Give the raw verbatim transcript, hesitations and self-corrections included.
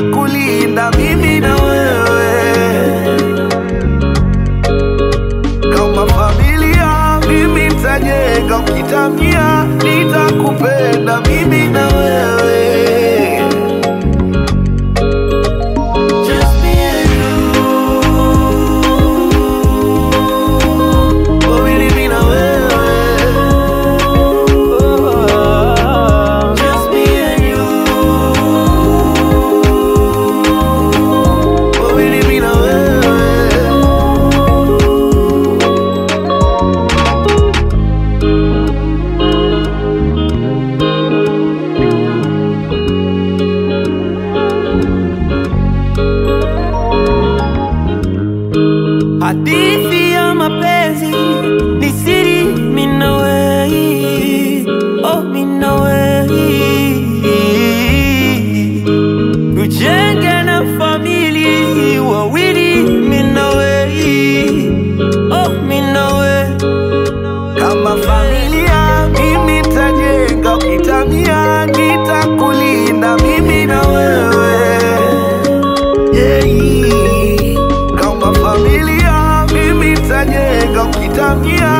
nitakulinda mimi na wewe. Kama familia mimi nitajenga, ukitamia nitakupenda mimi na wewe. Hadithi ya mapenzi ni siri mimi na wewe, oh mimi na wewe. Tujenge na familia wawili mimi na wewe, oh mimi na wewe. Kama familia mimi nitajenga, ukitamia nitakulinda mimi na wewe. Yeah. Kama familia mimi nitajenga, ukitamia